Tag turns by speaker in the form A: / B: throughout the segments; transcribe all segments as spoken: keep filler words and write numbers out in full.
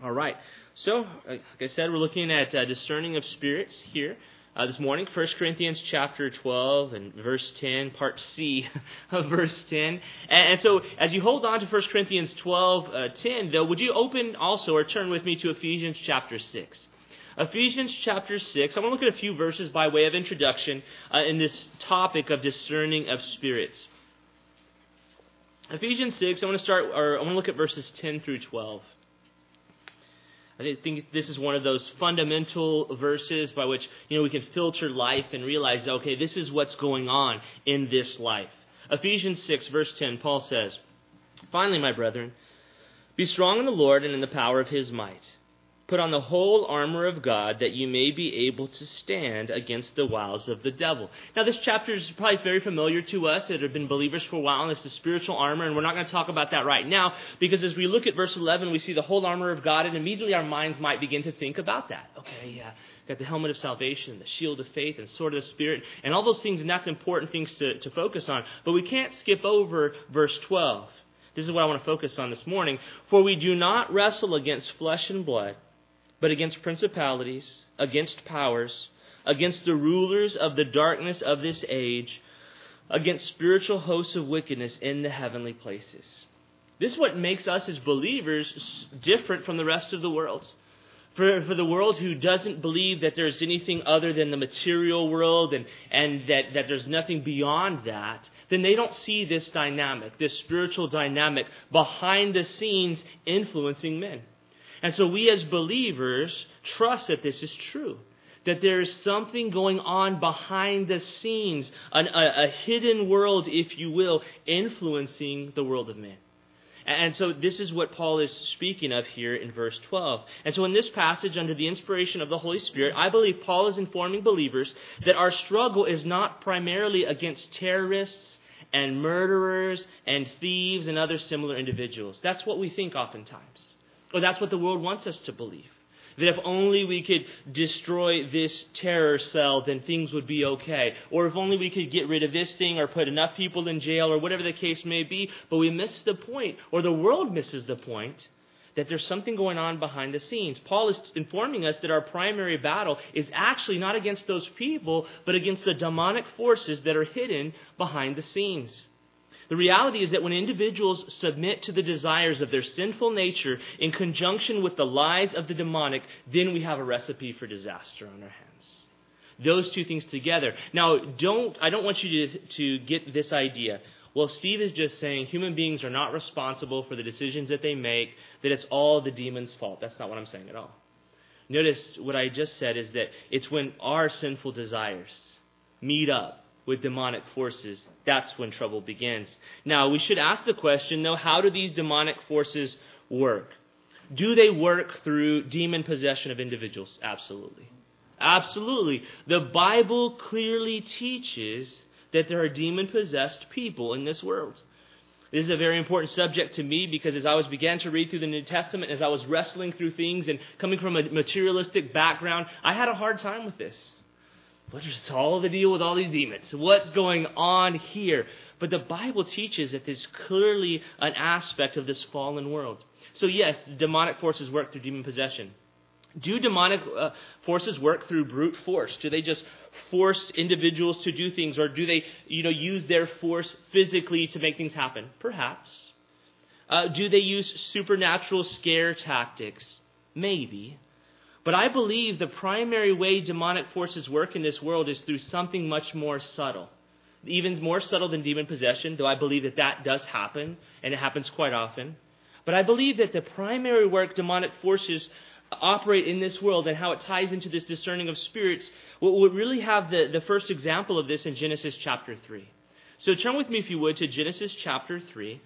A: All right. So, like I said, we're looking at uh, discerning of spirits here uh, this morning. First Corinthians chapter twelve and verse ten, part C of verse ten. And, and so, as you hold on to First Corinthians twelve, uh, ten, though, would you open also or turn with me to Ephesians chapter six? Ephesians chapter six. I want to look at a few verses by way of introduction uh, in this topic of discerning of spirits. Ephesians six, I want to start, or I want to look at verses ten through twelve. I think this is one of those fundamental verses by which, you know, we can filter life and realize, okay, this is what's going on in this life. Ephesians six, verse ten, Paul says, "Finally, my brethren, be strong in the Lord and in the power of his might. Put on the whole armor of God, that you may be able to stand against the wiles of the devil." Now, this chapter is probably very familiar to us that have been believers for a while, and it's the spiritual armor, and we're not going to talk about that right now, because as we look at verse eleven, we see the whole armor of God, and immediately our minds might begin to think about that. Okay, yeah, got the helmet of salvation, the shield of faith, and sword of the Spirit, and all those things, and that's important things to, to focus on. But we can't skip over verse twelve. This is what I want to focus on this morning. "For we do not wrestle against flesh and blood, but against principalities, against powers, against the rulers of the darkness of this age, against spiritual hosts of wickedness in the heavenly places." This is what makes us as believers different from the rest of the world. For, for the world who doesn't believe that there's anything other than the material world and, and that, that there's nothing beyond that, then they don't see this dynamic, this spiritual dynamic behind the scenes influencing men. And so we as believers trust that this is true, that there is something going on behind the scenes, an, a, a hidden world, if you will, influencing the world of men. And so this is what Paul is speaking of here in verse twelve. And so in this passage, under the inspiration of the Holy Spirit, I believe Paul is informing believers that our struggle is not primarily against terrorists and murderers and thieves and other similar individuals. That's what we think oftentimes. Or that's what the world wants us to believe. That if only we could destroy this terror cell, then things would be okay. Or if only we could get rid of this thing or put enough people in jail or whatever the case may be. But we miss the point, or the world misses the point, that there's something going on behind the scenes. Paul is informing us that our primary battle is actually not against those people, but against the demonic forces that are hidden behind the scenes. The reality is that when individuals submit to the desires of their sinful nature in conjunction with the lies of the demonic, then we have a recipe for disaster on our hands. Those two things together. Now, don't I don't want you to, to get this idea. Well, Steve is just saying human beings are not responsible for the decisions that they make, that it's all the demon's fault. That's not what I'm saying at all. Notice what I just said is that it's when our sinful desires meet up with demonic forces, that's when trouble begins. Now, we should ask the question, though, how do these demonic forces work? Do they work through demon possession of individuals? Absolutely. Absolutely. The Bible clearly teaches that there are demon-possessed people in this world. This is a very important subject to me because as I was began to read through the New Testament, as I was wrestling through things and coming from a materialistic background, I had a hard time with this. What is all the deal with all these demons? What's going on here? But the Bible teaches that there's clearly an aspect of this fallen world. So yes, demonic forces work through demon possession. Do demonic uh, forces work through brute force? Do they just force individuals to do things, or do they, you know, use their force physically to make things happen? Perhaps. Uh, do they use supernatural scare tactics? Maybe. But I believe the primary way demonic forces work in this world is through something much more subtle. Even more subtle than demon possession, though I believe that that does happen, and it happens quite often. But I believe that the primary work demonic forces operate in this world and how it ties into this discerning of spirits, we'll really have the, the first example of this in Genesis chapter three. So turn with me, if you would, to Genesis chapter three.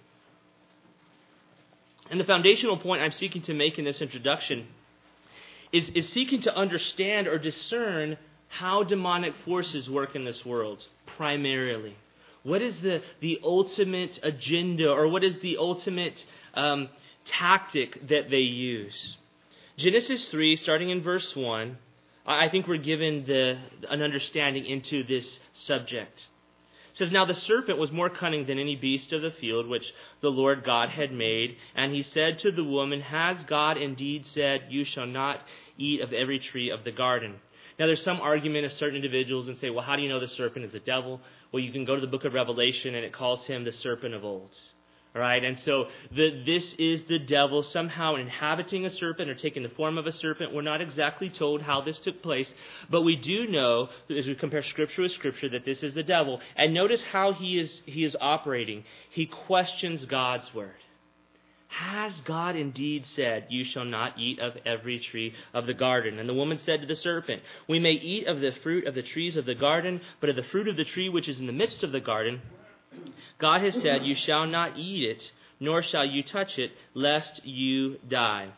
A: And the foundational point I'm seeking to make in this introduction Is, is seeking to understand or discern how demonic forces work in this world, primarily. What is the, the ultimate agenda, or what is the ultimate um, tactic that they use? Genesis three, starting in verse one, I think we're given the, an understanding into this subject. says, "Now the serpent was more cunning than any beast of the field which the Lord God had made. And he said to the woman, 'Has God indeed said, you shall not eat of every tree of the garden?'" Now there's some argument of certain individuals and say, well, how do you know the serpent is a devil? Well, you can go to the book of Revelation and it calls him the serpent of old. All right, and so the, this is the devil somehow inhabiting a serpent or taking the form of a serpent. We're not exactly told how this took place, but we do know, as we compare Scripture with Scripture, that this is the devil. And notice how he is he is operating. He questions God's word. Has God indeed said, you shall not eat of every tree of the garden? And the woman said to the serpent, we may eat of the fruit of the trees of the garden, but of the fruit of the tree which is in the midst of the garden, God has said, you shall not eat it, nor shall you touch it, lest you die.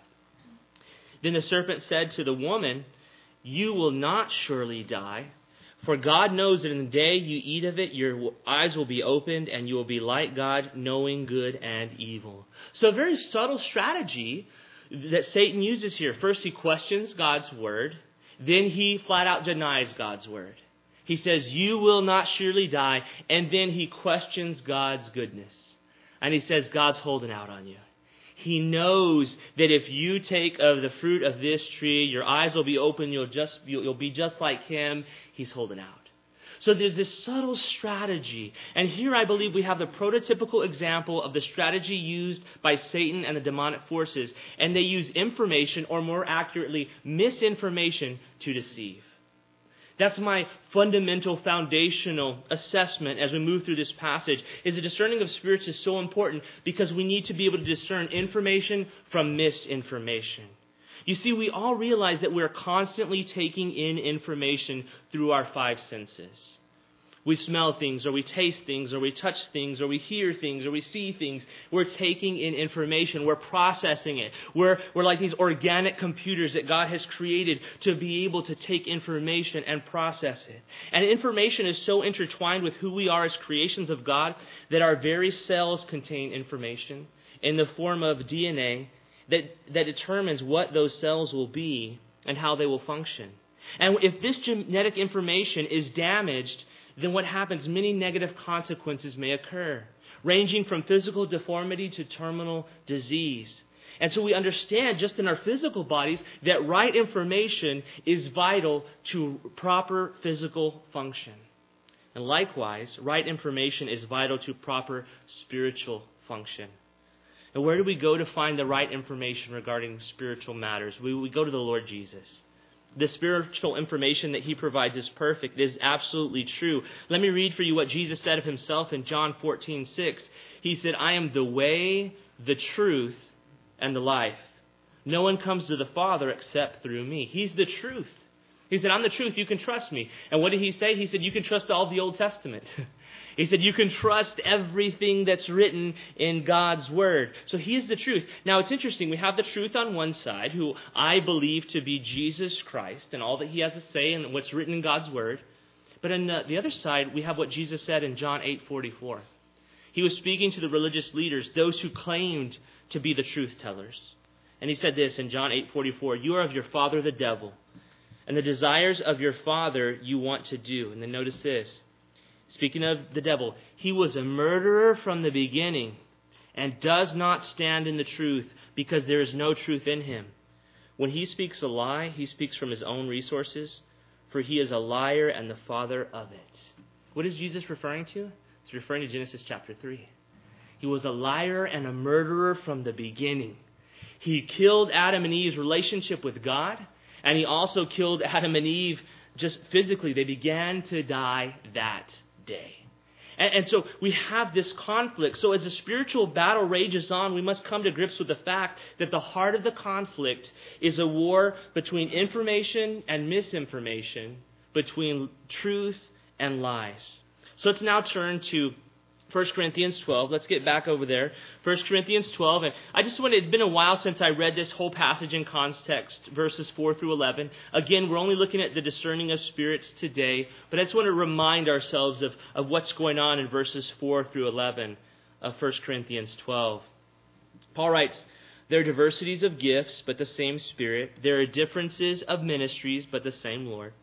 A: Then the serpent said to the woman, you will not surely die, for God knows that in the day you eat of it, your eyes will be opened, and you will be like God, knowing good and evil. So a very subtle strategy that Satan uses here. First, he questions God's word. Then he flat out denies God's word. He says, you will not surely die. And then he questions God's goodness. And he says, God's holding out on you. He knows that if you take of the fruit of this tree, your eyes will be open. You'll just, you'll, you'll be just like him. He's holding out. So there's this subtle strategy. And here I believe we have the prototypical example of the strategy used by Satan and the demonic forces. And they use information, or more accurately, misinformation, to deceive. That's my fundamental, foundational assessment as we move through this passage, is the discerning of spirits is so important because we need to be able to discern information from misinformation. You see, we all realize that we're constantly taking in information through our five senses. We smell things, or we taste things, or we touch things, or we hear things, or we see things. We're taking in information. We're processing it. We're, we're like these organic computers that God has created to be able to take information and process it. And information is so intertwined with who we are as creations of God that our very cells contain information in the form of D N A that, that determines what those cells will be and how they will function. And if this genetic information is damaged, then what happens? Many negative consequences may occur, ranging from physical deformity to terminal disease. And so we understand just in our physical bodies that right information is vital to proper physical function. And likewise, right information is vital to proper spiritual function. And where do we go to find the right information regarding spiritual matters? We, we go to the Lord Jesus. The spiritual information that he provides is perfect. It is absolutely true. Let me read for you what Jesus said of himself in John fourteen six. He said, I am the way, the truth, and the life. No one comes to the Father except through me. He's the truth. He said, I'm the truth. You can trust me. And what did he say? He said, you can trust all the Old Testament. He said, you can trust everything that's written in God's Word. So he is the truth. Now, it's interesting. We have the truth on one side, who I believe to be Jesus Christ and all that he has to say and what's written in God's Word. But on the, the other side, we have what Jesus said in John eight forty-four. He was speaking to the religious leaders, those who claimed to be the truth tellers. And he said this in John eight forty-four, you are of your father the devil, and the desires of your father you want to do. And then notice this. Speaking of the devil, he was a murderer from the beginning and does not stand in the truth because there is no truth in him. When he speaks a lie, he speaks from his own resources, for he is a liar and the father of it. What is Jesus referring to? He's referring to Genesis chapter three. He was a liar and a murderer from the beginning. He killed Adam and Eve's relationship with God, and he also killed Adam and Eve just physically. They began to die that day. And, and so we have this conflict. So as the spiritual battle rages on, we must come to grips with the fact that the heart of the conflict is a war between information and misinformation, between truth and lies. So let's now turn to First Corinthians twelve. Let's get back over there. First Corinthians twelve. And I just wanted, it's been a while since I read this whole passage in context, verses four through eleven. Again, we're only looking at the discerning of spirits today, but I just want to remind ourselves of, of what's going on in verses four through eleven of First Corinthians twelve. Paul writes, there are diversities of gifts, but the same Spirit. There are differences of ministries, but the same Lord.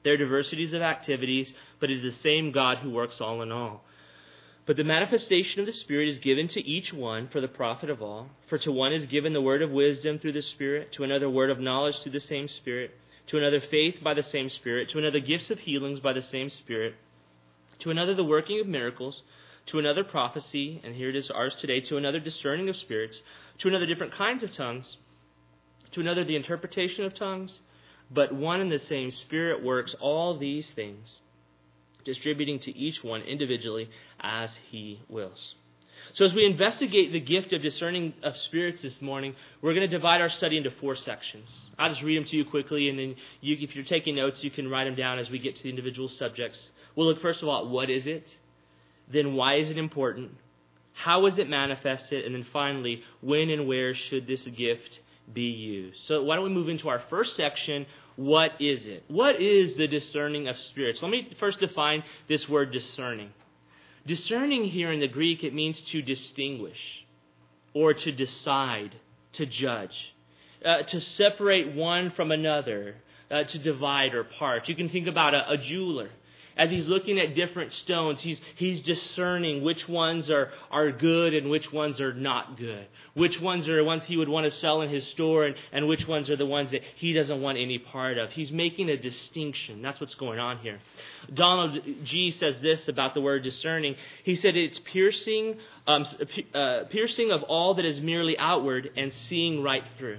A: There are diversities of activities, but it is the same God who works all in all. But the manifestation of the Spirit is given to each one for the profit of all. For to one is given the word of wisdom through the Spirit, to another word of knowledge through the same Spirit, to another faith by the same Spirit, to another gifts of healings by the same Spirit, to another the working of miracles, to another prophecy, and here it is ours today, to another discerning of spirits, to another different kinds of tongues, to another the interpretation of tongues. But one and the same Spirit works all these things, distributing to each one individually as he wills. So as we investigate the gift of discerning of spirits this morning, we're going to divide our study into four sections. I'll just read them to you quickly, and then you, if you're taking notes, you can write them down as we get to the individual subjects. We'll look first of all at what is it, then why is it important, how is it manifested, and then finally, when and where should this gift be used. So why don't we move into our first section, what is it? What is the discerning of spirits? Let me first define this word discerning. Discerning here in the Greek, it means to distinguish or to decide, to judge, uh, to separate one from another, uh, to divide or part. You can think about a, a jeweler. As he's looking at different stones, he's he's discerning which ones are, are good and which ones are not good. Which ones are ones he would want to sell in his store and, and which ones are the ones that he doesn't want any part of. He's making a distinction. That's what's going on here. Donald G. says this about the word discerning. He said it's piercing, um, uh, piercing of all that is merely outward and seeing right through.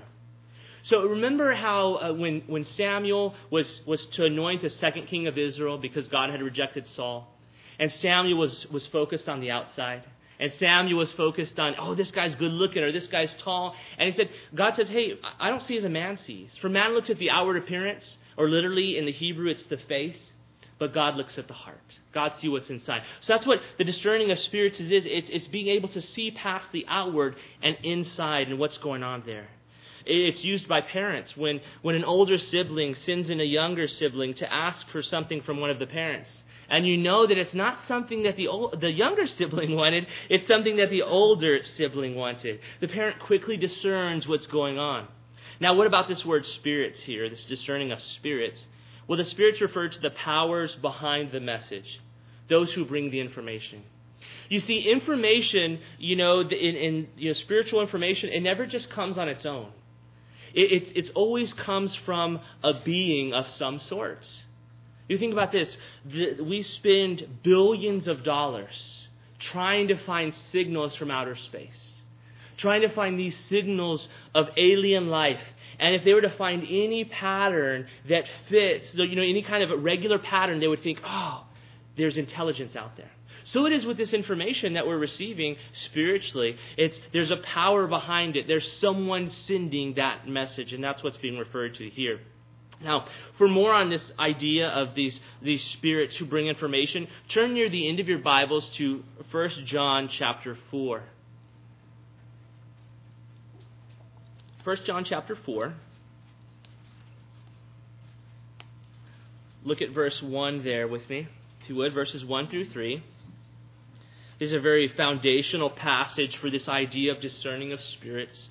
A: So remember how uh, when, when Samuel was, was to anoint the second king of Israel because God had rejected Saul, and Samuel was, was focused on the outside, and Samuel was focused on, oh, this guy's good looking or this guy's tall. And he said, God says, hey, I don't see as a man sees. For man looks at the outward appearance, or literally in the Hebrew it's the face, but God looks at the heart. God sees what's inside. So that's what the discerning of spirits is. It's, it's being able to see past the outward and inside and what's going on there. It's used by parents when, when an older sibling sends in a younger sibling to ask for something from one of the parents. And you know that it's not something that the old, the younger sibling wanted, it's something that the older sibling wanted. The parent quickly discerns what's going on. Now, what about this word spirits here, this discerning of spirits? Well, the spirits refer to the powers behind the message, those who bring the information. You see, information, you know, in, in you know, spiritual information, it never just comes on its own. It it's, it's always comes from a being of some sort. You think about this. The, we spend billions of dollars trying to find signals from outer space, trying to find these signals of alien life. And if they were to find any pattern that fits, you know, any kind of regular pattern, they would think, oh, there's intelligence out there. So it is with this information that we're receiving spiritually. It's there's a power behind it. There's someone sending that message, and that's what's being referred to here. Now, for more on this idea of these, these spirits who bring information, turn near the end of your Bibles to First John chapter four. First John chapter four. Look at verse one there with me, if you would, verses one through three. This is a very foundational passage for this idea of discerning of spirits,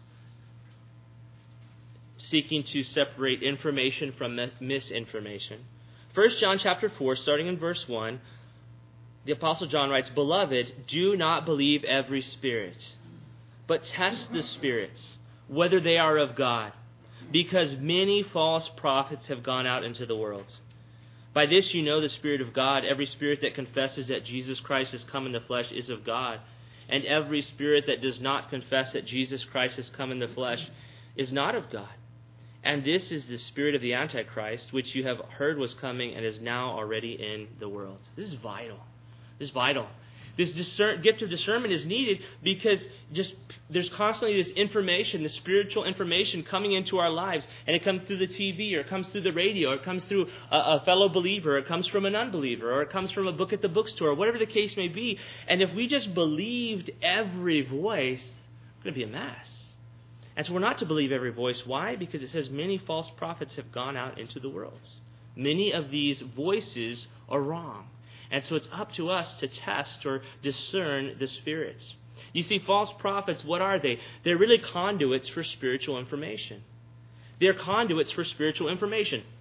A: seeking to separate information from misinformation. First John chapter four, starting in verse one, the Apostle John writes, "Beloved, do not believe every spirit, but test the spirits, whether they are of God, because many false prophets have gone out into the world. By this you know the Spirit of God. Every spirit that confesses that Jesus Christ has come in the flesh is of God. And every spirit that does not confess that Jesus Christ has come in the flesh is not of God. And this is the spirit of the Antichrist, which you have heard was coming and is now already in the world." This is vital. This is vital. This discern, gift of discernment is needed because just there's constantly this information, this spiritual information coming into our lives. And it comes through the T V, or it comes through the radio, or it comes through a, a fellow believer, or it comes from an unbeliever, or it comes from a book at the bookstore, whatever the case may be. And if we just believed every voice, it's going to be a mess. And so we're not to believe every voice. Why? Because it says many false prophets have gone out into the world. Many of these voices are wrong. And so it's up to us to test or discern the spirits. You see, false prophets, what are they? They're really conduits for spiritual information. They're conduits for spiritual information.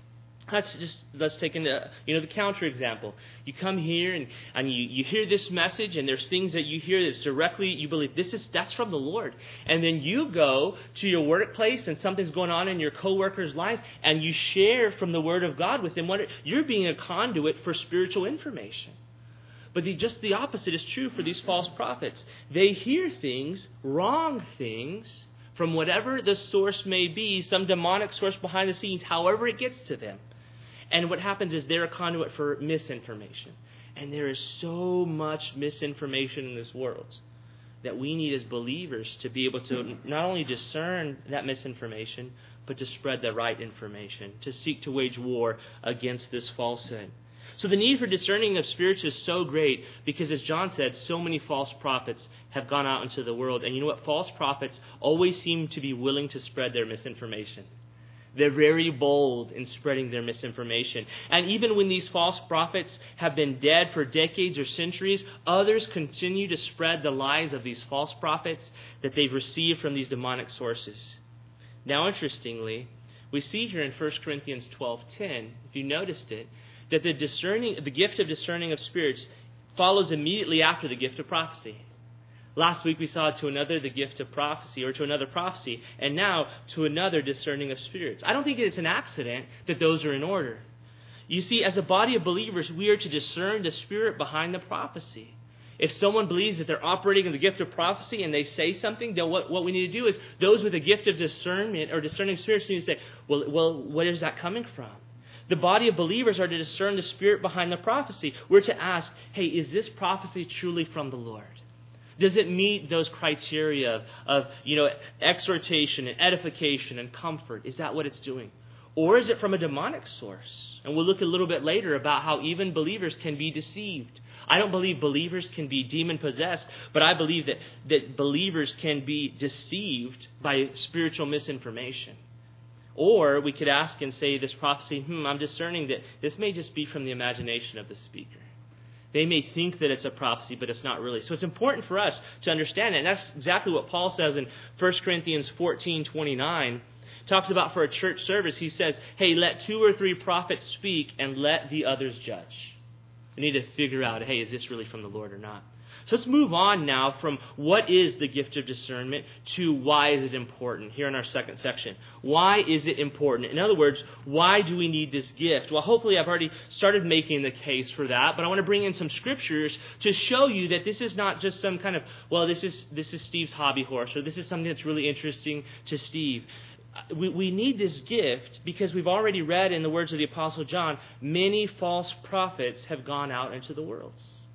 A: Let's just let's take into you know the counter example. You come here and, and you, you hear this message, and there's things that you hear that's directly you believe this is that's from the Lord. And then you go to your workplace and something's going on in your coworker's life, and you share from the Word of God with them. What you're being a conduit for spiritual information. But the, just the opposite is true for these false prophets. They hear things, wrong things, from whatever the source may be, some demonic source behind the scenes, however it gets to them. And what happens is they're a conduit for misinformation. And there is so much misinformation in this world that we need as believers to be able to not only discern that misinformation, but to spread the right information, to seek to wage war against this falsehood. So the need for discerning of spirits is so great because, as John said, so many false prophets have gone out into the world. And you know what? False prophets always seem to be willing to spread their misinformation. They're very bold in spreading their misinformation. And even when these false prophets have been dead for decades or centuries, others continue to spread the lies of these false prophets that they've received from these demonic sources. Now, interestingly, we see here in First Corinthians twelve ten, if you noticed it, that the discerning, the gift of discerning of spirits follows immediately after the gift of prophecy. Last week we saw to another the gift of prophecy, or to another prophecy, and now to another discerning of spirits. I don't think it's an accident that those are in order. You see, as a body of believers, we are to discern the spirit behind the prophecy. If someone believes that they're operating in the gift of prophecy and they say something, then what, what we need to do is those with a gift of discernment or discerning spirits need to say, well, well, where is that coming from? The body of believers are to discern the spirit behind the prophecy. We're to ask, hey, is this prophecy truly from the Lord? Does it meet those criteria of, of, you know, exhortation and edification and comfort? Is that what it's doing? Or is it from a demonic source? And we'll look a little bit later about how even believers can be deceived. I don't believe believers can be demon-possessed, but I believe that, that believers can be deceived by spiritual misinformation. Or we could ask and say this prophecy, hmm, I'm discerning that this may just be from the imagination of the speaker. They may think that it's a prophecy, but it's not really. So it's important for us to understand it. And that's exactly what Paul says in First Corinthians fourteen twenty-nine. Talks about for a church service, he says, hey, let two or three prophets speak and let the others judge. We need to figure out, hey, is this really from the Lord or not? So let's move on now from what is the gift of discernment to why is it important here in our second section. Why is it important? In other words, why do we need this gift? Well, hopefully I've already started making the case for that, but I want to bring in some scriptures to show you that this is not just some kind of, well, this is this is Steve's hobby horse, or this is something that's really interesting to Steve. We, we need this gift because we've already read in the words of the Apostle John, many false prophets have gone out into the world.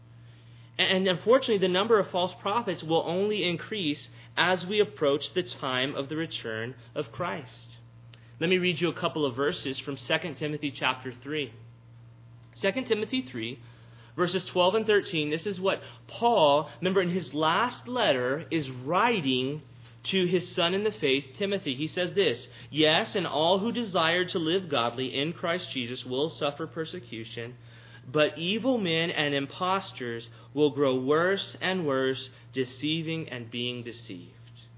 A: And unfortunately, the number of false prophets will only increase as we approach the time of the return of Christ. Let me read you a couple of verses from Second Timothy chapter three. Second Timothy three, verses twelve and thirteen. This is what Paul, remember in his last letter, is writing to his son in the faith, Timothy. He says this, yes, and all who desire to live godly in Christ Jesus will suffer persecution, but evil men and impostors will grow worse and worse, deceiving and being deceived.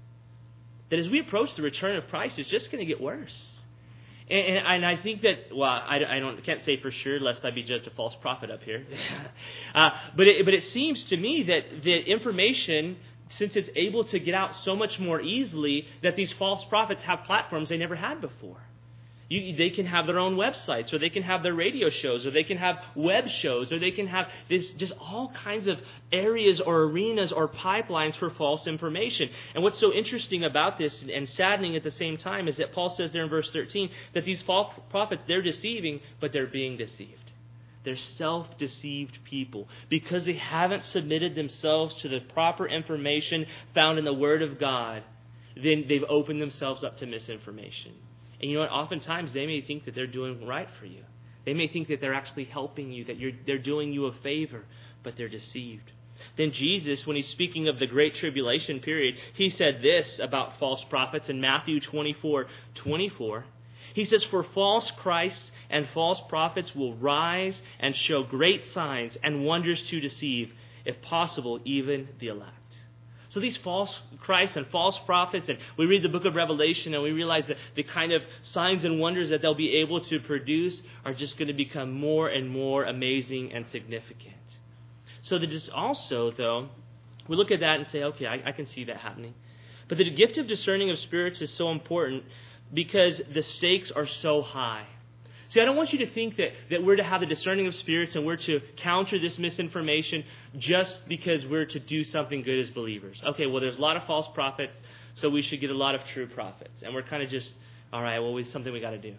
A: That as we approach the return of Christ, it's just going to get worse. And, and, and I think that, well, I, I don't can't say for sure, lest I be judged a false prophet up here. uh, but, it, but it seems to me that the information, since it's able to get out so much more easily, that these false prophets have platforms they never had before. You, they can have their own websites, or they can have their radio shows, or they can have web shows, or they can have this just all kinds of areas or arenas or pipelines for false information. And what's so interesting about this and saddening at the same time is that Paul says there in verse thirteen that these false prophets, they're deceiving, but they're being deceived. They're self-deceived people because they haven't submitted themselves to the proper information found in the Word of God. Then they've opened themselves up to misinformation. And you know what? Oftentimes they may think that they're doing right for you. They may think that they're actually helping you, that you're, they're doing you a favor, but they're deceived. Then Jesus, when he's speaking of the Great Tribulation period, he said this about false prophets in Matthew twenty-four twenty-four. He says, for false Christs and false prophets will rise and show great signs and wonders to deceive, if possible, even the elect. So these false Christs and false prophets, and we read the book of Revelation and we realize that the kind of signs and wonders that they'll be able to produce are just going to become more and more amazing and significant. So that is also, though, we look at that and say, okay, I, I can see that happening. But the gift of discerning of spirits is so important because the stakes are so high. See, I don't want you to think that, that we're to have the discerning of spirits and we're to counter this misinformation just because we're to do something good as believers. Okay, well, there's a lot of false prophets, so we should get a lot of true prophets. And we're kind of just, all right, well, it's something we got to do.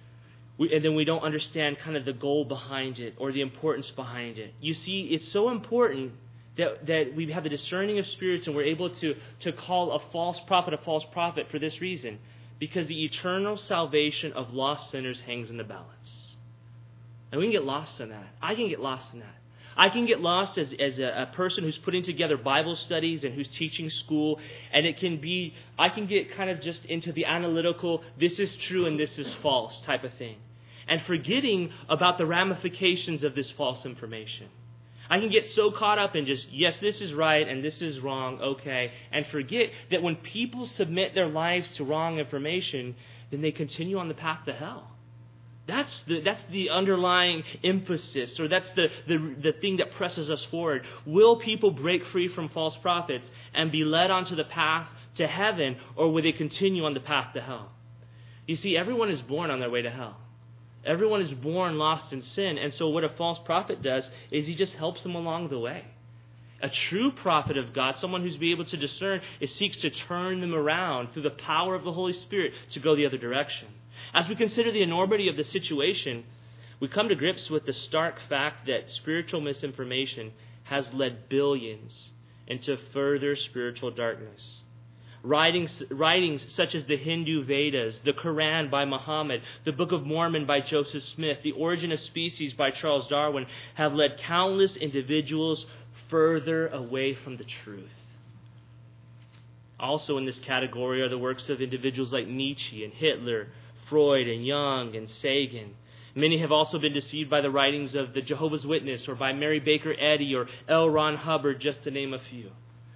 A: We, and then we don't understand kind of the goal behind it or the importance behind it. You see, it's so important that, that we have the discerning of spirits and we're able to, to call a false prophet a false prophet for this reason. Because the eternal salvation of lost sinners hangs in the balance. And we can get lost in that. I can get lost in that. I can get lost as, as a, a person who's putting together Bible studies and who's teaching school. And it can be, I can get kind of just into the analytical, this is true and this is false type of thing. And forgetting about the ramifications of this false information. I can get so caught up in just, yes, this is right and this is wrong, okay, and forget that when people submit their lives to wrong information, then they continue on the path to hell. That's the that's the underlying emphasis, or that's the, the, the thing that presses us forward. Will people break free from false prophets and be led onto the path to heaven, or will they continue on the path to hell? You see, everyone is born on their way to hell. Everyone is born lost in sin. And so what a false prophet does is he just helps them along the way. A true prophet of God, someone who's be able to discern, is seeks to turn them around through the power of the Holy Spirit to go the other direction. As we consider the enormity of the situation, we come to grips with the stark fact that spiritual misinformation has led billions into further spiritual darkness. Writings, writings such as the Hindu Vedas, the Quran by Muhammad, the Book of Mormon by Joseph Smith, The Origin of Species by Charles Darwin have led countless individuals further away from the truth. Also in this category are the works of individuals like Nietzsche and Hitler, Freud and Jung and Sagan. Many have also been deceived by the writings of the Jehovah's Witness or by Mary Baker Eddy or L. Ron Hubbard, just to name a few.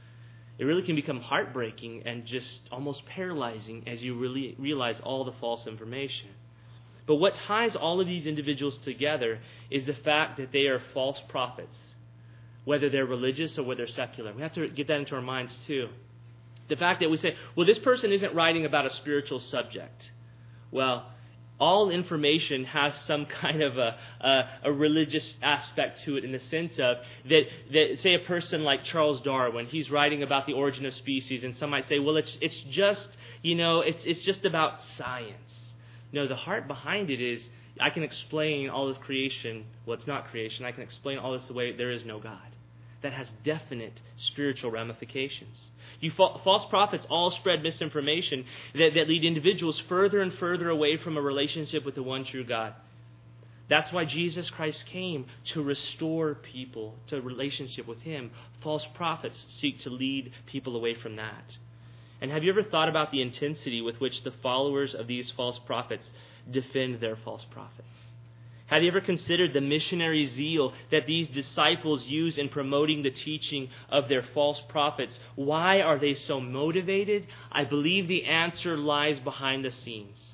A: It really can become heartbreaking and just almost paralyzing as you really realize all the false information. But what ties all of these individuals together is the fact that they are false prophets, whether they're religious or whether they're secular. We have to get that into our minds too. The fact that we say, well, this person isn't writing about a spiritual subject. Well, all information has some kind of a, a, a religious aspect to it, in the sense of that, that, say, a person like Charles Darwin, he's writing about the origin of species, and some might say, well, it's it's just, you know, it's it's just about science. No, the heart behind it is, I can explain all of creation. Well, it's not creation. I can explain all this the way there is no God. That has definite spiritual ramifications. You fa- false prophets all spread misinformation that, that lead individuals further and further away from a relationship with the one true God. That's why Jesus Christ came, to restore people to a relationship with Him. False prophets seek to lead people away from that. And have you ever thought about the intensity with which the followers of these false prophets defend their false prophets? Have you ever considered the missionary zeal that these disciples use in promoting the teaching of their false prophets? Why are they so motivated? I believe the answer lies behind the scenes.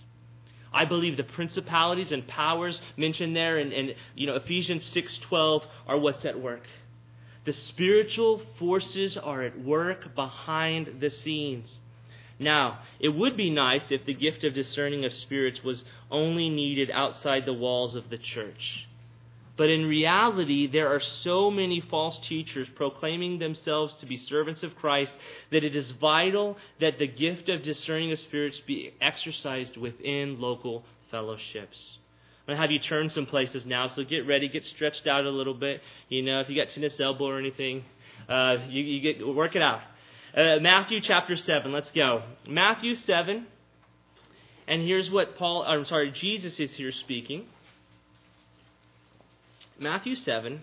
A: I believe the principalities and powers mentioned there in, in you know, Ephesians six twelve are what's at work. The spiritual forces are at work behind the scenes. Now, it would be nice if the gift of discerning of spirits was only needed outside the walls of the church. But in reality, there are so many false teachers proclaiming themselves to be servants of Christ that it is vital that the gift of discerning of spirits be exercised within local fellowships. I'm going to have you turn some places now, so get ready, get stretched out a little bit. You know, if you got tennis elbow or anything, uh, you, you get work it out. Uh, Matthew chapter seven, let's go. Matthew seven, and here's what Paul, I'm sorry, Jesus is here speaking. Matthew seven,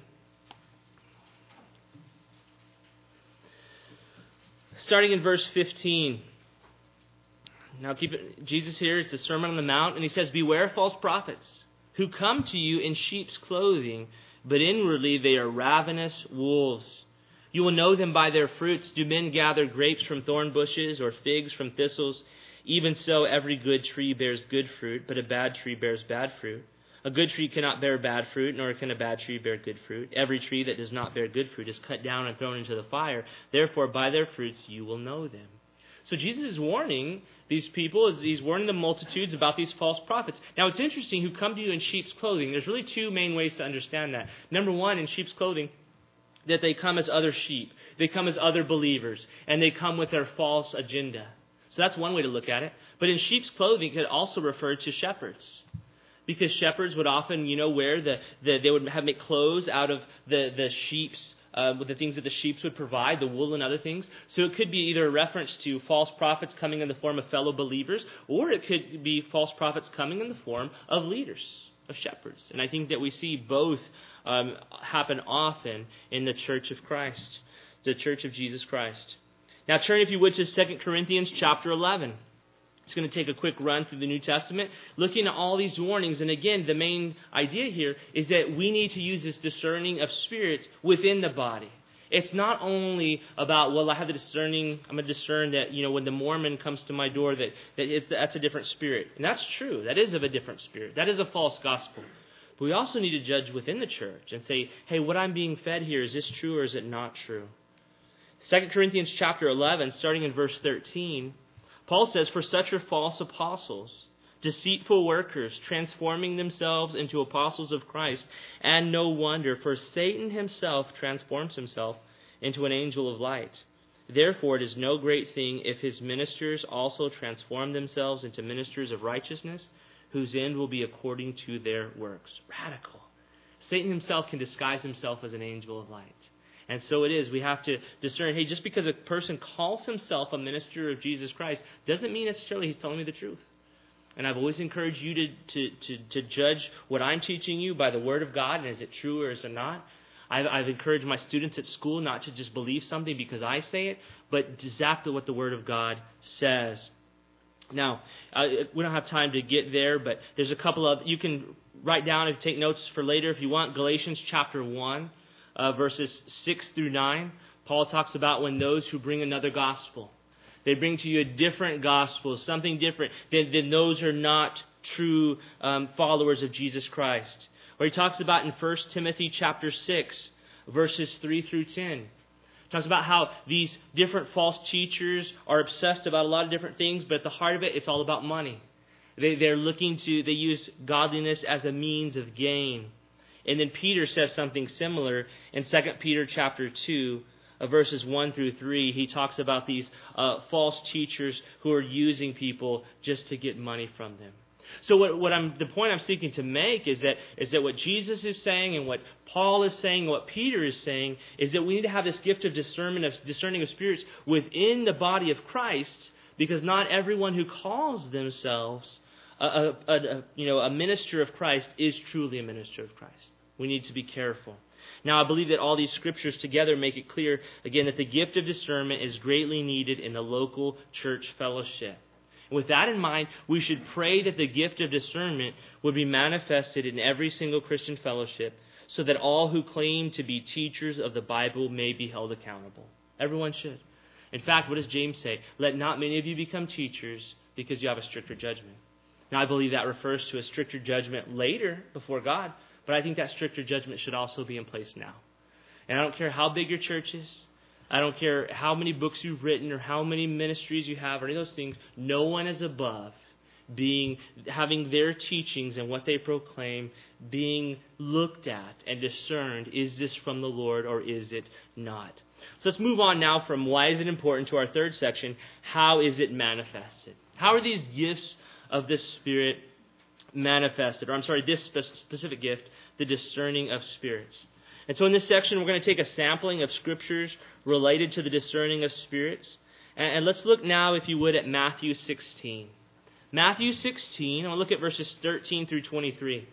A: starting in verse fifteen. Now keep it, Jesus here, it's a Sermon on the Mount, and he says, "Beware false prophets, who come to you in sheep's clothing, but inwardly they are ravenous wolves. You will know them by their fruits. Do men gather grapes from thorn bushes or figs from thistles? Even so, every good tree bears good fruit, but a bad tree bears bad fruit. A good tree cannot bear bad fruit, nor can a bad tree bear good fruit. Every tree that does not bear good fruit is cut down and thrown into the fire. Therefore, by their fruits you will know them. So Jesus is warning these people, as he's warning the multitudes about these false prophets. Now, it's interesting who come to you in sheep's clothing. There's really two main ways to understand that. Number one, in sheep's clothing, that they come as other sheep. They come as other believers, and they come with their false agenda. So that's one way to look at it. But in sheep's clothing, it could also refer to shepherds. Because shepherds would often, you know, wear the, the they would have make clothes out of the, the sheep's, uh, with the things that the sheep would provide, the wool and other things. So it could be either a reference to false prophets coming in the form of fellow believers, or it could be false prophets coming in the form of leaders, of shepherds. And I think that we see both um, happen often in the church of Christ, the church of Jesus Christ. Now turn, if you would, to Second Corinthians chapter eleven. It's going to take a quick run through the New Testament, looking at all these warnings. And again, the main idea here is that we need to use this discerning of spirits within the body. It's not only about, well, I have the discerning, I'm going to discern that, you know, when the Mormon comes to my door, that, that it, that's a different spirit. And that's true. That is of a different spirit. That is a false gospel. But we also need to judge within the church and say, hey, what I'm being fed here, is this true or is it not true? Second Corinthians chapter eleven, starting in verse thirteen, Paul says, for such are false apostles, deceitful workers, transforming themselves into apostles of Christ. And no wonder, for Satan himself transforms himself into an angel of light. Therefore, it is no great thing if his ministers also transform themselves into ministers of righteousness, whose end will be according to their works. Radical. Satan himself can disguise himself as an angel of light. And so it is. We have to discern, hey, just because a person calls himself a minister of Jesus Christ doesn't mean necessarily he's telling me the truth. And I've always encouraged you to, to, to, to judge what I'm teaching you by the Word of God, and is it true or is it not? I've, I've encouraged my students at school not to just believe something because I say it, but exactly what the Word of God says. Now, uh, we don't have time to get there, but there's a couple of, you can write down and take notes for later if you want, Galatians chapter one. Uh, verses six through nine, Paul talks about when those who bring another gospel, they bring to you a different gospel, something different, then, then those are not true um, followers of Jesus Christ. Or he talks about in First Timothy chapter six, verses three through ten. He talks about how these different false teachers are obsessed about a lot of different things, but at the heart of it, it's all about money. They, they're looking to, they use godliness as a means of gain. And then Peter says something similar in Second Peter chapter two, uh, verses one through three. He talks about these uh, false teachers who are using people just to get money from them. So what, what I'm, the point I'm seeking to make is that is that what Jesus is saying and what Paul is saying and what Peter is saying is that we need to have this gift of discernment, of discerning of spirits within the body of Christ, because not everyone who calls themselves A, a, a, you know, a minister of Christ is truly a minister of Christ. We need to be careful. Now, I believe that all these scriptures together make it clear, again, that the gift of discernment is greatly needed in the local church fellowship. And with that in mind, we should pray that the gift of discernment would be manifested in every single Christian fellowship so that all who claim to be teachers of the Bible may be held accountable. Everyone should. In fact, what does James say? Let not many of you become teachers because you have a stricter judgment. Now, I believe that refers to a stricter judgment later before God, but I think that stricter judgment should also be in place now. And I don't care how big your church is. I don't care how many books you've written or how many ministries you have or any of those things. No one is above being having their teachings and what they proclaim being looked at and discerned. Is this from the Lord or is it not? So let's move on now from why is it important to our third section. How is it manifested? How are these gifts of this Spirit manifested, or I'm sorry, this specific gift, the discerning of spirits. And so in this section, we're going to take a sampling of scriptures related to the discerning of spirits. And let's look now, if you would, at Matthew sixteen. Matthew sixteen, I'll look at verses thirteen through twenty-three.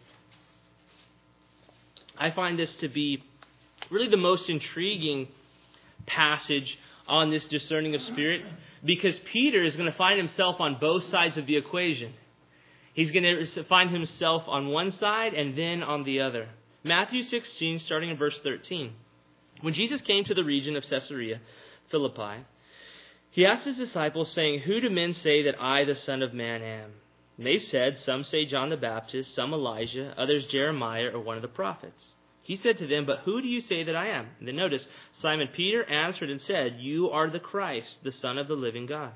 A: I find this to be really the most intriguing passage on this discerning of spirits, because Peter is going to find himself on both sides of the equation. He's going to find himself on one side and then on the other. Matthew sixteen, starting in verse thirteen. When Jesus came to the region of Caesarea Philippi, he asked his disciples, saying, "Who do men say that I, the Son of Man, am?" And they said, "Some say John the Baptist, some Elijah, others Jeremiah or one of the prophets." He said to them, "But who do you say that I am?" And then notice, Simon Peter answered and said, "You are the Christ, the Son of the living God."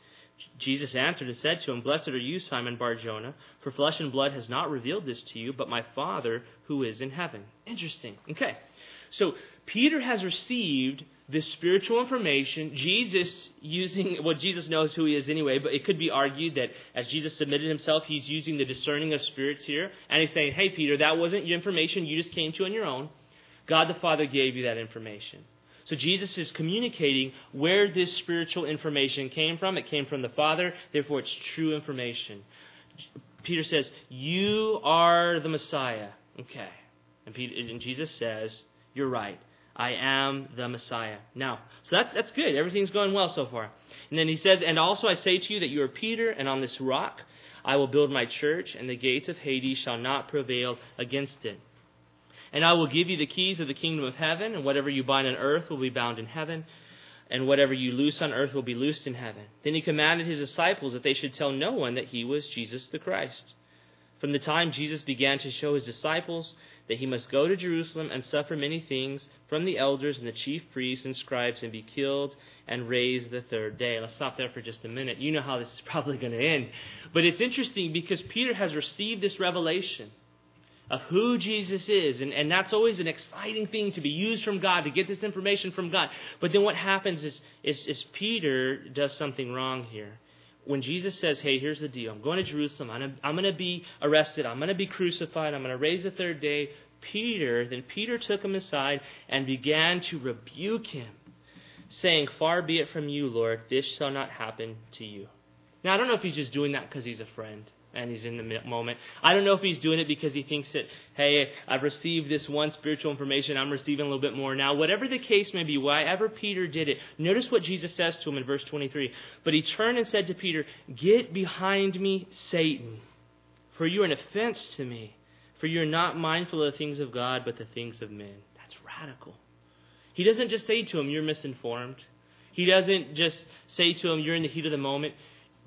A: Jesus answered and said to him, "Blessed are you, Simon Bar-Jonah, for flesh and blood has not revealed this to you, but my Father who is in heaven." Interesting. Okay. So Peter has received this spiritual information. Jesus using, well, Jesus knows who he is anyway, but it could be argued that as Jesus submitted himself, he's using the discerning of spirits here. And he's saying, "Hey, Peter, that wasn't your information you just came to on your own. God the Father gave you that information." So Jesus is communicating where this spiritual information came from. It came from the Father, therefore it's true information. Peter says, "You are the Messiah." Okay. And, Peter, and Jesus says, "You're right. I am the Messiah." Now, so that's that's good. Everything's going well so far. And then he says, "And also I say to you that you are Peter, and on this rock I will build my church, and the gates of Hades shall not prevail against it. And I will give you the keys of the kingdom of heaven, and whatever you bind on earth will be bound in heaven, and whatever you loose on earth will be loosed in heaven." Then he commanded his disciples that they should tell no one that he was Jesus the Christ. From the time Jesus began to show his disciples that he must go to Jerusalem and suffer many things from the elders and the chief priests and scribes and be killed and raised the third day. Let's stop there for just a minute. You know how this is probably going to end. But it's interesting because Peter has received this revelation of who Jesus is. And, and that's always an exciting thing to be used from God, to get this information from God. But then what happens is, is, is Peter does something wrong here. When Jesus says, "Hey, here's the deal. I'm going to Jerusalem. I'm going to, I'm going to be arrested. I'm going to be crucified. I'm going to raise the third day." Peter, then Peter took him aside and began to rebuke him, saying, "Far be it from you, Lord. This shall not happen to you." Now, I don't know if he's just doing that because he's a friend and he's in the moment. I don't know if he's doing it because he thinks that, hey, I've received this one spiritual information. I'm receiving a little bit more now. Whatever the case may be, wherever Peter did it, notice what Jesus says to him in verse twenty-three. "But he turned and said to Peter, 'Get behind me, Satan, for you are an offense to me. For you are not mindful of the things of God, but the things of men.'" That's radical. He doesn't just say to him, "You're misinformed." He doesn't just say to him, "You're in the heat of the moment."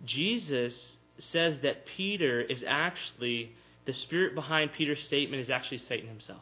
A: Jesus says that Peter is actually, the spirit behind Peter's statement is actually Satan himself.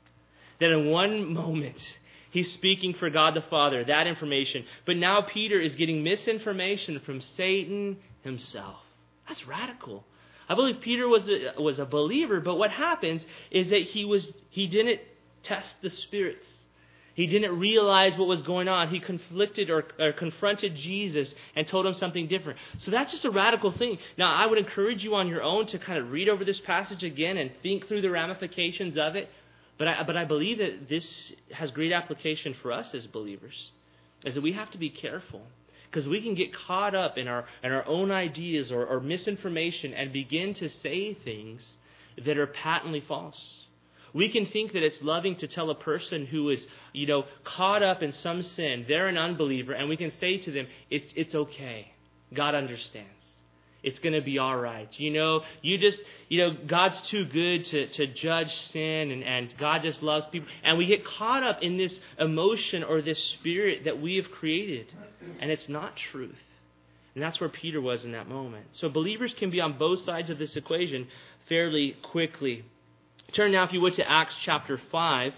A: That in one moment, he's speaking for God the Father, that information. But now Peter is getting misinformation from Satan himself. That's radical. I believe Peter was a, was a believer, but what happens is that he was he didn't test the spirits. He didn't realize what was going on. He conflicted or, or confronted Jesus and told him something different. So that's just a radical thing. Now, I would encourage you on your own to kind of read over this passage again and think through the ramifications of it. But I, but I believe that this has great application for us as believers, is that we have to be careful. Because we can get caught up in our in our own ideas or, or misinformation and begin to say things that are patently false. We can think that it's loving to tell a person who is, you know, caught up in some sin, they're an unbeliever, and we can say to them, it's, it's okay. God understands. It's going to be all right. You know, you just, you know, God's too good to, to judge sin, and, and God just loves people. And we get caught up in this emotion or this spirit that we have created, and it's not truth. And that's where Peter was in that moment. So believers can be on both sides of this equation fairly quickly. Turn now, if you would, to Acts chapter five,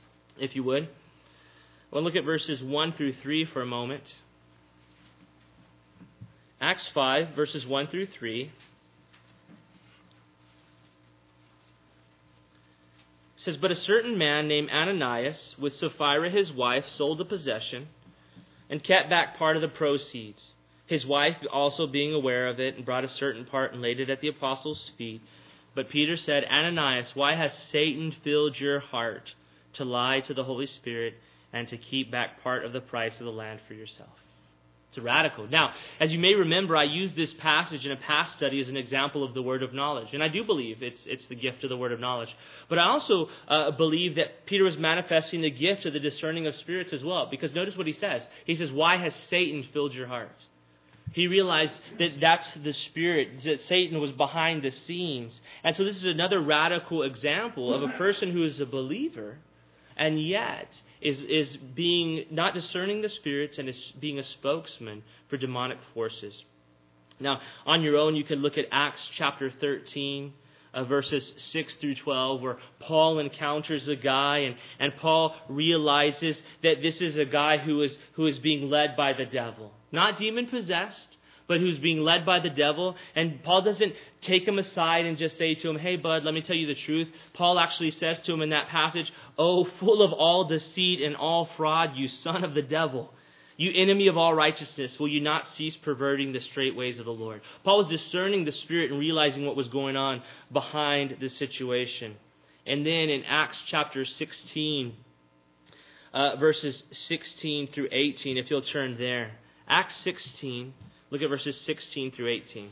A: if you would. We'll look at verses one through three for a moment. Acts five, verses one through three. It says, "But a certain man named Ananias, with Sapphira his wife, sold a possession and kept back part of the proceeds. His wife also being aware of it, and brought a certain part and laid it at the apostles' feet. But Peter said, 'Ananias, why has Satan filled your heart to lie to the Holy Spirit and to keep back part of the price of the land for yourself?'" It's radical. Now, as you may remember, I used this passage in a past study as an example of the word of knowledge. And I do believe it's it's the gift of the word of knowledge. But I also uh, believe that Peter was manifesting the gift of the discerning of spirits as well. Because notice what he says. He says, "Why has Satan filled your heart?" He realized that that's the spirit, that Satan was behind the scenes. And so this is another radical example of a person who is a believer and yet is, is being not discerning the spirits and is being a spokesman for demonic forces. Now, on your own, you can look at Acts chapter thirteen, uh, verses six through twelve, where Paul encounters a guy, and, and Paul realizes that this is a guy who is who is being led by the devil. Not demon-possessed, but who's being led by the devil. And Paul doesn't take him aside and just say to him, hey, bud, let me tell you the truth. Paul actually says to him in that passage, oh, full of all deceit and all fraud, you son of the devil. You enemy of all righteousness, will you not cease perverting the straight ways of the Lord? Paul was discerning the Spirit and realizing what was going on behind the situation. And then in Acts chapter sixteen, uh, verses sixteen through eighteen, if you'll turn there. Acts sixteen, look at verses sixteen through eighteen.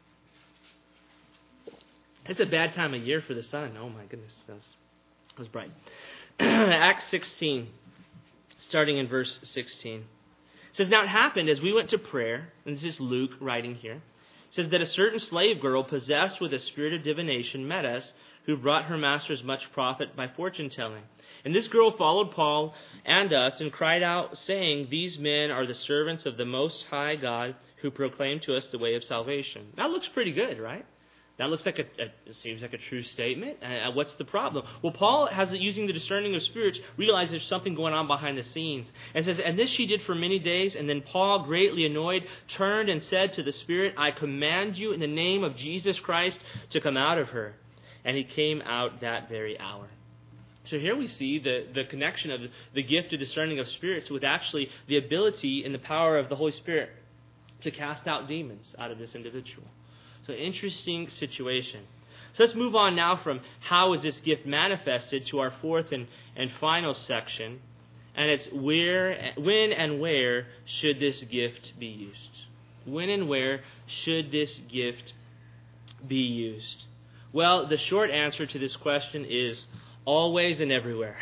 A: It's a bad time of year for the sun. Oh my goodness, that was, that was bright. Acts sixteen, starting in verse sixteen. It says, now it happened as we went to prayer, and this is Luke writing here, it says that a certain slave girl possessed with a spirit of divination met us, who brought her masters much profit by fortune telling. And this girl followed Paul and us and cried out, saying, these men are the servants of the Most High God, who proclaim to us the way of salvation. That looks pretty good, right? That looks like a, a it seems like a true statement. Uh, what's the problem? Well, Paul has it using the discerning of spirits, realized there's something going on behind the scenes. And says, and this she did for many days. And then Paul, greatly annoyed, turned and said to the spirit, I command you in the name of Jesus Christ to come out of her. And he came out that very hour. So here we see the, the connection of the gift of discerning of spirits with actually the ability and the power of the Holy Spirit to cast out demons out of this individual. So interesting situation. So let's move on now from how is this gift manifested to our fourth and, and final section. And it's where, when and where should this gift be used? When and where should this gift be used? Well, the short answer to this question is always and everywhere.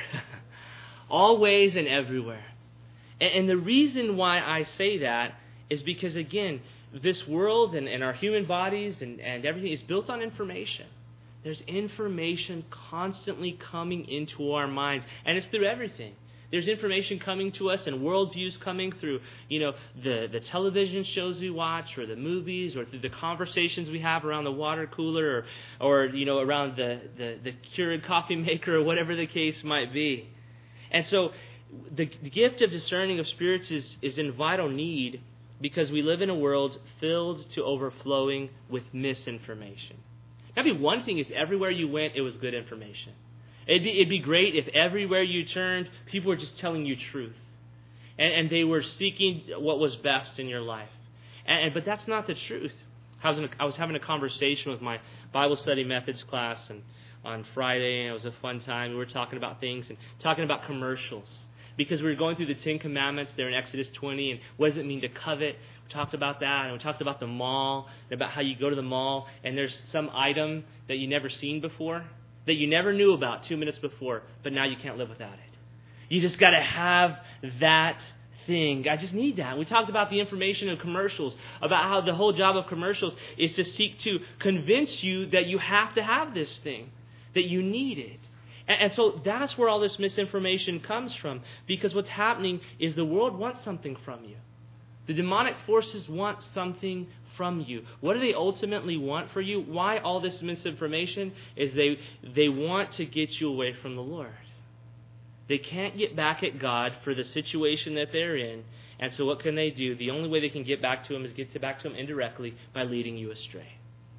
A: Always and everywhere. And, and the reason why I say that is because, again, this world and, and our human bodies and, and everything is built on information. There's information constantly coming into our minds, and it's through everything. There's information coming to us and worldviews coming through, you know, the, the television shows we watch or the movies or through the conversations we have around the water cooler or, or you know, around the, the, the Keurig coffee maker or whatever the case might be. And so the, the gift of discerning of spirits is, is in vital need because we live in a world filled to overflowing with misinformation. That'd be one thing is everywhere you went, it was good information. It'd be, it'd be great if everywhere you turned, people were just telling you truth. And, and they were seeking what was best in your life. And, and But that's not the truth. I was, in a, I was having a conversation with my Bible study methods class and on Friday, and it was a fun time. We were talking about things and talking about commercials. Because we were going through the Ten Commandments there in Exodus twenty, and what does it mean to covet? We talked about that, and we talked about the mall, and about how you go to the mall, and there's some item that you never seen before, that you never knew about two minutes before, but now you can't live without it. You just got to have that thing. I just need that. We talked about the information of commercials, about how the whole job of commercials is to seek to convince you that you have to have this thing, that you need it. And so that's where all this misinformation comes from, because what's happening is the world wants something from you. The demonic forces want something from you. What do they ultimately want for you? Why all this misinformation is they they want to get you away from the Lord. They can't get back at God for the situation that they're in, and so what can they do? The only way they can get back to Him is get back to Him indirectly by leading you astray,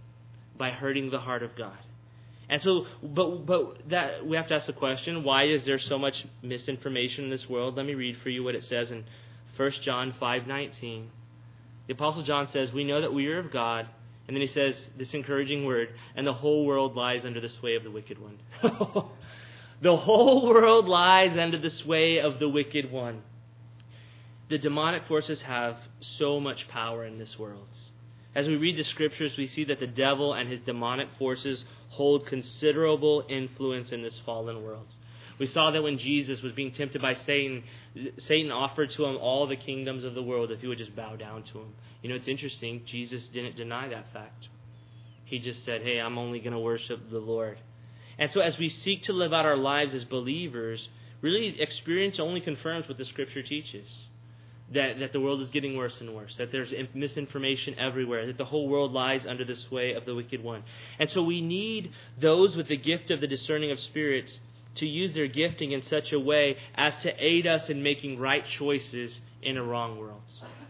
A: by hurting the heart of God. And so, but but that we have to ask the question, why is there so much misinformation in this world? Let me read for you what it says in First John five nineteen. The Apostle John says, we know that we are of God, and then he says this encouraging word, and the whole world lies under the sway of the wicked one. The whole world lies under the sway of the wicked one. The demonic forces have so much power in this world. As we read the scriptures, we see that the devil and his demonic forces hold considerable influence in this fallen world. We saw that when Jesus was being tempted by Satan, Satan offered to him all the kingdoms of the world if he would just bow down to him. You know, it's interesting. Jesus didn't deny that fact. He just said, hey, I'm only going to worship the Lord. And so as we seek to live out our lives as believers, really experience only confirms what the Scripture teaches. That, that the world is getting worse and worse, that there's misinformation everywhere, that the whole world lies under the sway of the wicked one. And so we need those with the gift of the discerning of spirits to use their gifting in such a way as to aid us in making right choices in a wrong world.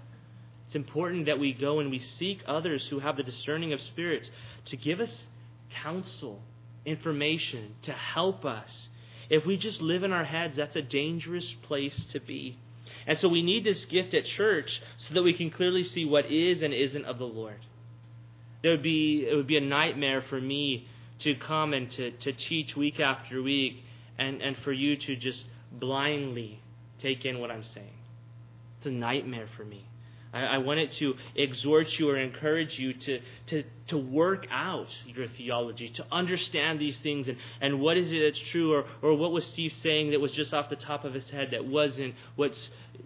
A: It's important that we go and we seek others who have the discerning of spirits to give us counsel, information, to help us. If we just live in our heads, that's a dangerous place to be. And so we need this gift at church so that we can clearly see what is and isn't of the Lord. There would be it would be a nightmare for me to come and to, to teach week after week and, and for you to just blindly take in what I'm saying. It's a nightmare for me. I, I wanted to exhort you or encourage you to, to, to work out your theology, to understand these things and, and what is it that's true, or, or what was Steve saying that was just off the top of his head that wasn't what's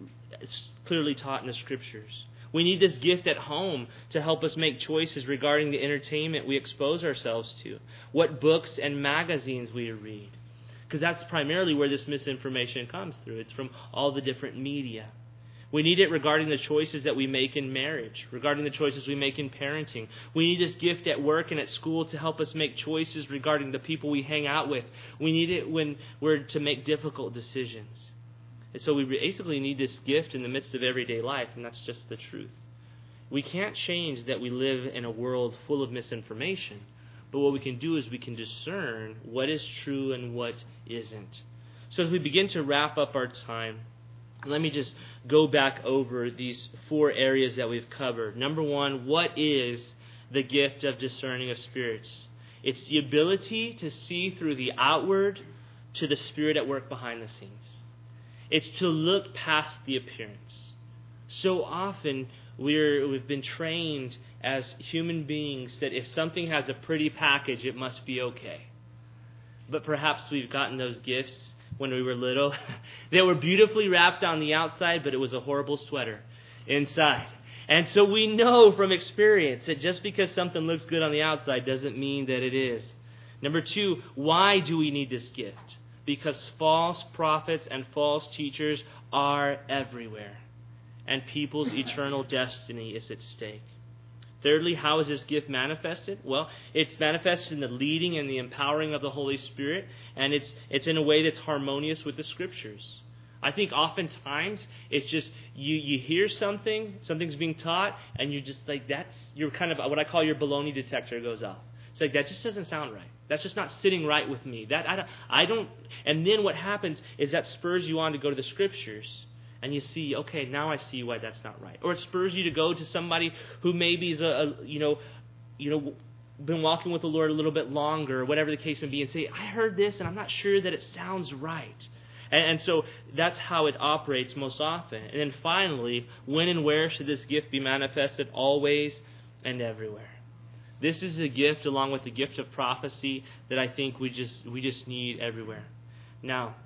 A: clearly taught in the Scriptures. We need this gift at home to help us make choices regarding the entertainment we expose ourselves to, what books and magazines we read, because that's primarily where this misinformation comes through. It's from all the different media. We need it regarding the choices that we make in marriage, regarding the choices we make in parenting. We need this gift at work and at school to help us make choices regarding the people we hang out with. We need it when we're to make difficult decisions. And so we basically need this gift in the midst of everyday life, and that's just the truth. We can't change that we live in a world full of misinformation, but what we can do is we can discern what is true and what isn't. So as we begin to wrap up our time, let me just go back over these four areas that we've covered. Number one, what is the gift of discerning of spirits? It's the ability to see through the outward to the Spirit at work behind the scenes. It's to look past the appearance. So often we're, we've been trained as human beings that if something has a pretty package, it must be okay. But perhaps we've gotten those gifts when we were little. They were beautifully wrapped on the outside, but it was a horrible sweater inside. And so we know from experience that just because something looks good on the outside doesn't mean that it is. Number two, why do we need this gift? Because false prophets and false teachers are everywhere, and people's eternal destiny is at stake. Thirdly, how is this gift manifested? Well, it's manifested in the leading and the empowering of the Holy Spirit, and it's it's in a way that's harmonious with the Scriptures. I think oftentimes it's just you, you hear something, something's being taught, and you're just like, that's, you're kind of, what I call your baloney detector goes off. It's like, that just doesn't sound right. That's just not sitting right with me. That I don't, I don't. And then what happens is that spurs you on to go to the Scriptures. And you see, okay, now I see why that's not right. Or it spurs you to go to somebody who maybe is a, a you know, you know, been walking with the Lord a little bit longer, or whatever the case may be, and say, I heard this, and I'm not sure that it sounds right. And, and so that's how it operates most often. And then finally, when and where should this gift be manifested? Always and everywhere. This is a gift, along with the gift of prophecy, that I think we just we just need everywhere. Now,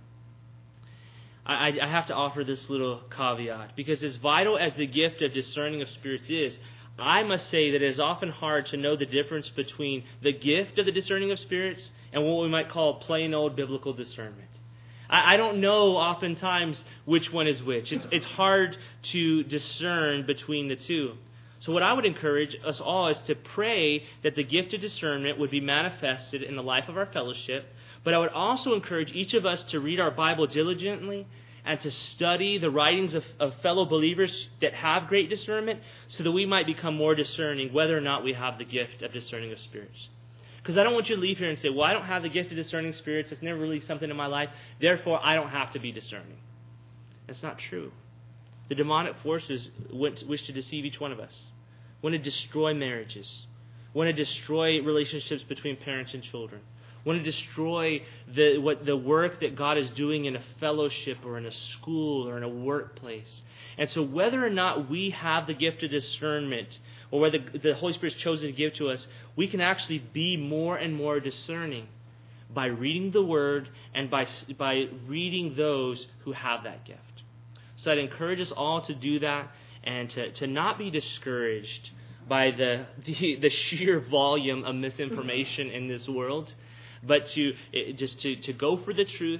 A: I, I have to offer this little caveat, because as vital as the gift of discerning of spirits is, I must say that it is often hard to know the difference between the gift of the discerning of spirits and what we might call plain old biblical discernment. I, I don't know oftentimes which one is which. It's, it's hard to discern between the two. So what I would encourage us all is to pray that the gift of discernment would be manifested in the life of our fellowship. But I would also encourage each of us to read our Bible diligently and to study the writings of, of fellow believers that have great discernment, so that we might become more discerning whether or not we have the gift of discerning of spirits. Because I don't want you to leave here and say, well, I don't have the gift of discerning spirits. It's never really something in my life. Therefore, I don't have to be discerning. That's not true. The demonic forces wish to deceive each one of us, want to destroy marriages, want to destroy relationships between parents and children, want to destroy the what the work that God is doing in a fellowship or in a school or in a workplace. And so whether or not we have the gift of discernment, or whether the Holy Spirit is chosen to give to us, we can actually be more and more discerning by reading the Word and by by reading those who have that gift. So I'd encourage us all to do that, and to, to not be discouraged by the, the the sheer volume of misinformation in this world, but to just to, to go for the truth,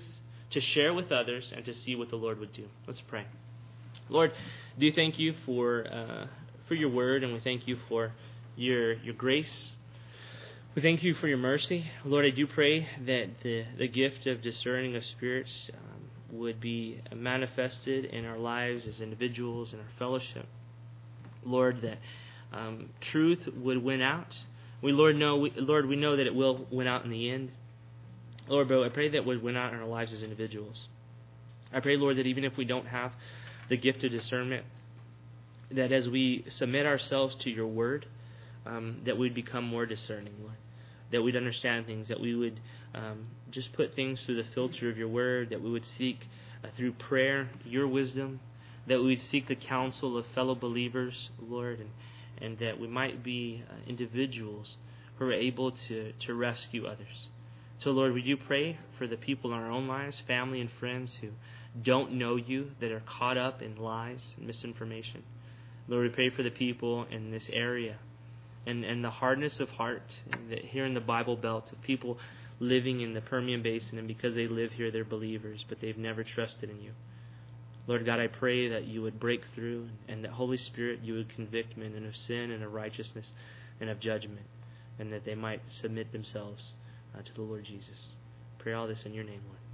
A: to share with others, and to see what the Lord would do. Let's pray. Lord, do thank you for uh, for your word, and we thank you for your your grace. We thank you for your mercy. Lord, I do pray that the, the gift of discerning of spirits um, would be manifested in our lives as individuals, in our fellowship. Lord, that um, truth would win out. We, Lord, know we, Lord, we know that it will win out in the end. Lord, but I pray that it would win out in our lives as individuals. I pray, Lord, that even if we don't have the gift of discernment, that as we submit ourselves to your word, Um, that we'd become more discerning, Lord. That we'd understand things, that we would um, just put things through the filter of your word, that we would seek uh, through prayer your wisdom, that we'd seek the counsel of fellow believers, Lord, and, and that we might be uh, individuals who are able to, to rescue others. So, Lord, we do pray for the people in our own lives, family and friends who don't know you, that are caught up in lies and misinformation. Lord, we pray for the people in this area, And, and the hardness of heart and that here in the Bible Belt of people living in the Permian Basin, and because they live here they're believers but they've never trusted in you. Lord God, I pray that you would break through, and that Holy Spirit, you would convict men of sin and of righteousness and of judgment, and that they might submit themselves uh, to the Lord Jesus. Pray all this in your name, Lord.